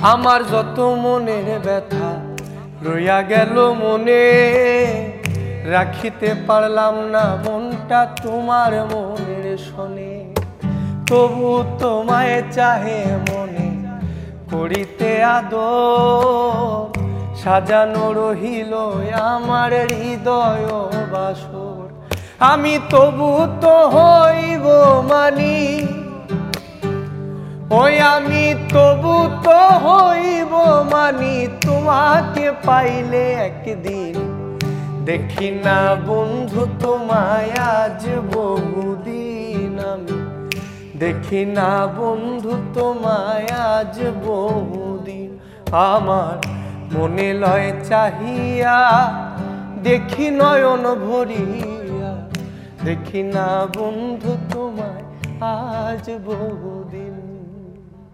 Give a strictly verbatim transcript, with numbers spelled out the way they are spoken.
আমার যত মনের ব্যথা রইয়া গেল মনে, রাখিতে পারলাম না মনটা তোমার মনের শোনে। তবু তোমায় চাহে মনে করিতে আদর, সাজানো রহিল আমার হৃদয় বাসর। আমি তবু তো হইব মানি, ওই আমি তবু তো হইব মানি তোমাকে পাইলে একদিন। দেখি না বন্ধু তোমায় আজ বহুদিন, আমি দেখি না বন্ধু তোমায় আজ বহুদিন। আমার মনে লয় চাহিয়া দেখি নয়ন ভরিয়া, দেখি না বন্ধু তোমায় আজ বহুদিন।